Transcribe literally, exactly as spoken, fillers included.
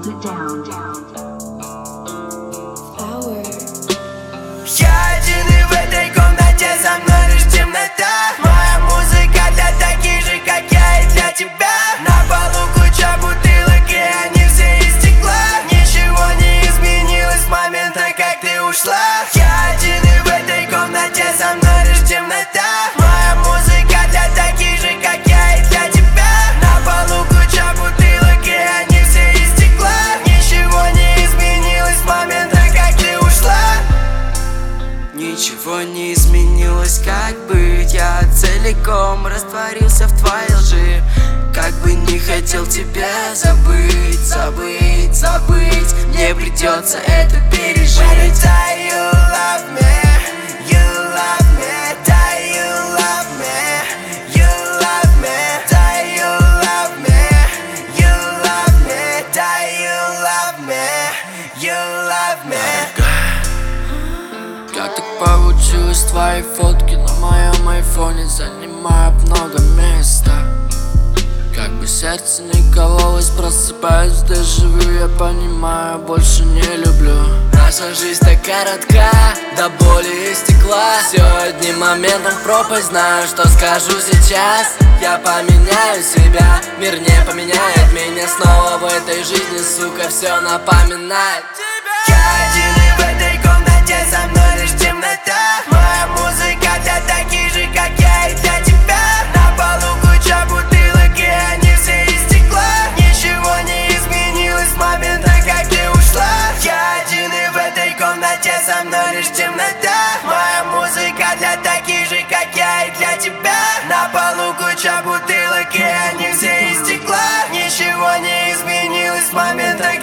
hold it down. Power. Я один и в этой комнате со мной лишь темнота. Моя музыка для таких же, как я, и для тебя. На полу куча бутылок, и они все из стекла. Ничего не изменилось с момента, как ты ушла. Я один и в этой комнате со мной лишь темнота. Моя музыка для таких же, как я, и для тебя. На полу куча бутылок, и они все из стекла. Ничего не изменилось с момента, как ты ушла. Ничего не изменилось, как быть. Я целиком растворился в твоей лжи. Как бы не хотел тебя забыть, забыть, забыть, мне придется это пережить. Да, you love me, you love me, да, you love me, you love me, да, you love me, you love me, да, you love me, you love me. Как так получилось, твои фотки на моем айфоне занимают много места. Как бы сердце не кололось, просыпаюсь в дежавю. Я понимаю, больше не люблю. Наша жизнь так коротка, до боли и стекла. Все одним моментом в пропасть, знаю, что скажу сейчас. Я поменяю себя, мир не поменяет меня. Снова в этой жизни, сука, все напоминает тебя. Я один и в этой комнате со мной лишь темнота. Моя музыка для таких же, как я, и для тебя. На полу куча бутылок, и они все из стекла. Ничего не изменилось с момента, как ты ушла. Я один и в этой комнате со мной лишь темнота. Моя музыка для таких же, как я, и для тебя. На полу куча бутылок, и они все из стекла. Ничего не изменилось с момента,